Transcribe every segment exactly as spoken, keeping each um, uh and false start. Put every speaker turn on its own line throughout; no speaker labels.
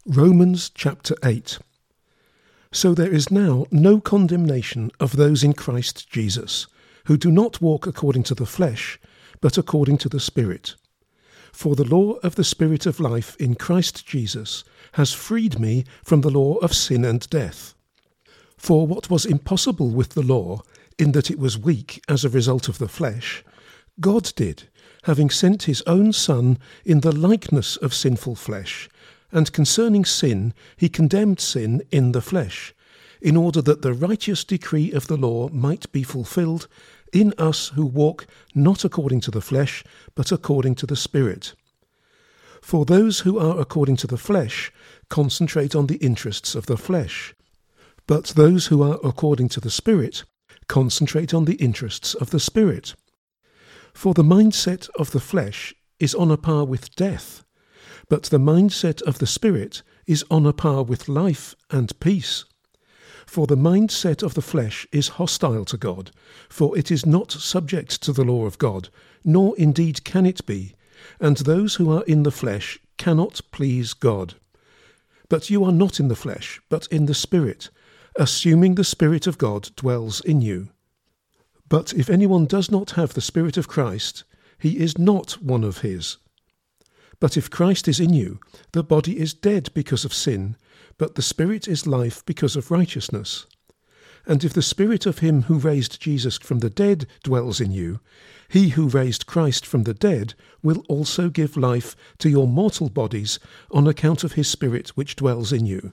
Romans chapter eight. So there is now no condemnation of those in Christ Jesus, who do not walk according to the flesh, but according to the Spirit. For the law of the Spirit of life in Christ Jesus has freed me from the law of sin and death. For what was impossible with the law, in that it was weak as a result of the flesh, God did, having sent his own Son in the likeness of sinful flesh, and concerning sin he condemned sin in the flesh, in order that the righteous decree of the law might be fulfilled in us who walk not according to the flesh, but according to the Spirit. For those who are according to the flesh concentrate on the interests of the flesh, but those who are according to the Spirit concentrate on the interests of the Spirit. For the mindset of the flesh is on a par with death, but the mindset of the Spirit is on a par with life and peace. For the mindset of the flesh is hostile to God, for it is not subject to the law of God, nor indeed can it be, and those who are in the flesh cannot please God. But you are not in the flesh, but in the Spirit, assuming the Spirit of God dwells in you. But if anyone does not have the Spirit of Christ, he is not one of his. But if Christ is in you, the body is dead because of sin, but the Spirit is life because of righteousness. And if the Spirit of him who raised Jesus from the dead dwells in you, he who raised Christ from the dead will also give life to your mortal bodies on account of his Spirit which dwells in you.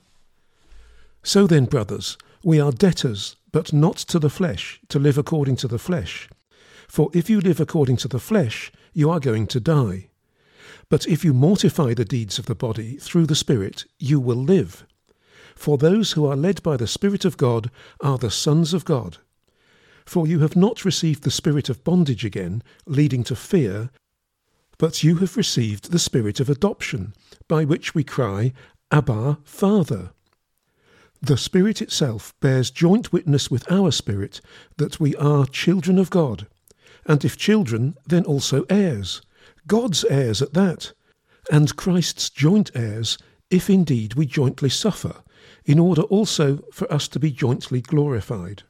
So then, brothers, we are debtors, but not to the flesh, to live according to the flesh. For if you live according to the flesh, you are going to die. But if you mortify the deeds of the body through the Spirit, you will live. For those who are led by the Spirit of God are the sons of God. For you have not received the spirit of bondage again, leading to fear, but you have received the Spirit of adoption, by which we cry, Abba, Father. The Spirit itself bears joint witness with our spirit that we are children of God, and if children, then also heirs, God's heirs at that, and Christ's joint heirs, if indeed we jointly suffer, in order also for us to be jointly glorified.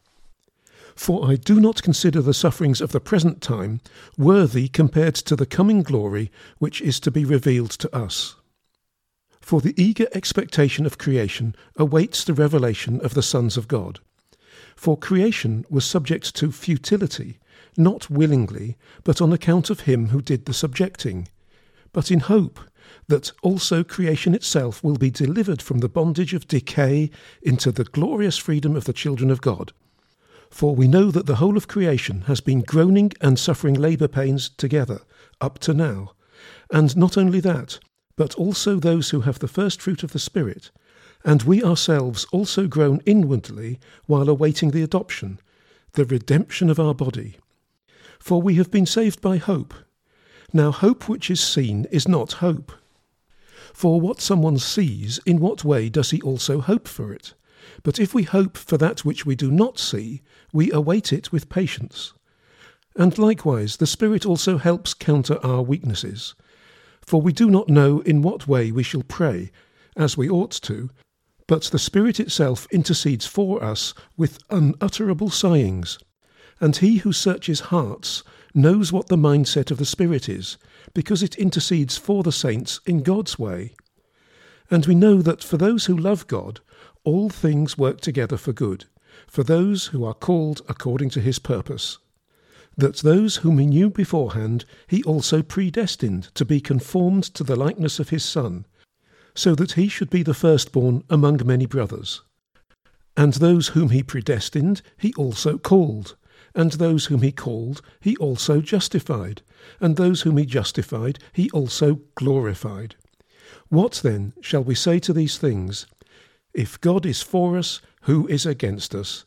For I do not consider the sufferings of the present time worthy compared to the coming glory which is to be revealed to us. For the eager expectation of creation awaits the revelation of the sons of God. For creation was subject to futility, not willingly, but on account of him who did the subjecting, but in hope that also creation itself will be delivered from the bondage of decay into the glorious freedom of the children of God. For we know that the whole of creation has been groaning and suffering labour pains together up to now, and not only that, but also those who have the first fruit of the Spirit, and we ourselves also groan inwardly while awaiting the adoption, the redemption of our body. For we have been saved by hope. Now hope which is seen is not hope. For what someone sees, in what way does he also hope for it? But if we hope for that which we do not see, we await it with patience. And likewise the Spirit also helps counter our weaknesses. For we do not know in what way we shall pray, as we ought to, but the Spirit itself intercedes for us with unutterable sighings. And he who searches hearts knows what the mindset of the Spirit is, because it intercedes for the saints in God's way. And we know that for those who love God, all things work together for good, for those who are called according to his purpose. That those whom he knew beforehand he also predestined to be conformed to the likeness of his Son, so that he should be the firstborn among many brothers. And those whom he predestined he also called, and those whom he called he also justified, and those whom he justified he also glorified. What then shall we say to these things? If God is for us, who is against us?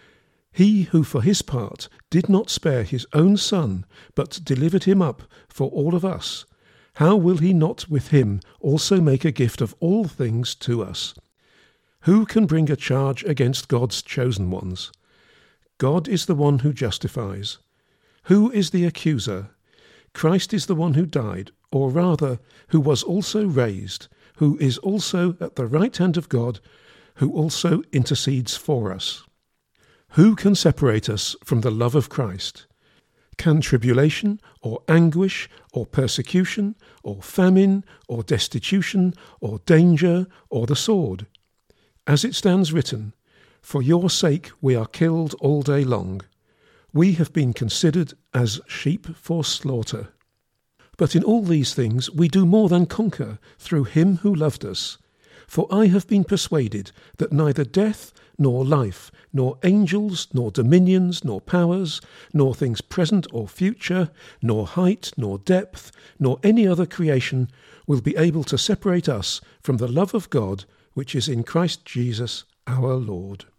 He who for his part did not spare his own Son, but delivered him up for all of us, how will he not with him also make a gift of all things to us? Who can bring a charge against God's chosen ones? God is the one who justifies. Who is the accuser? Christ is the one who died, or rather, who was also raised, who is also at the right hand of God, who also intercedes for us. Who can separate us from the love of Christ? Can tribulation, or anguish, or persecution, or famine, or destitution, or danger, or the sword? As it stands written, For your sake we are killed all day long. We have been considered as sheep for slaughter. But in all these things we do more than conquer through him who loved us. For I have been persuaded that neither death, nor life, nor angels, nor dominions, nor powers, nor things present or future, nor height, nor depth, nor any other creation will be able to separate us from the love of God which is in Christ Jesus our Lord.